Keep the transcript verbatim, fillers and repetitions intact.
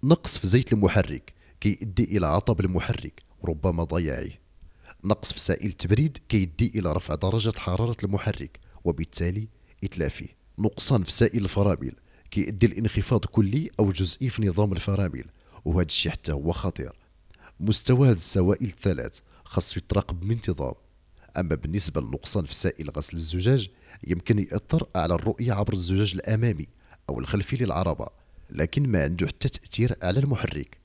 نقص في زيت المحرك كيؤدي إلى عطب المحرك وربما ضياعه. نقص في سائل التبريد كيؤدي إلى رفع درجة حرارة المحرك وبالتالي إتلافه. نقصان في سائل الفرامل كيؤدي لانخفاض كلي أو جزئي في نظام الفرامل، وهذا الشيء حتى هو خطير. مستوى هذه السوائل الثلاث خاصو يتراقب بانتظام. أما بالنسبة للنقصان في سائل غسل الزجاج، يمكن يأثر على الرؤية عبر الزجاج الأمامي أو الخلفي للعربة، لكن ما عنده حتى تأثير على المحرك.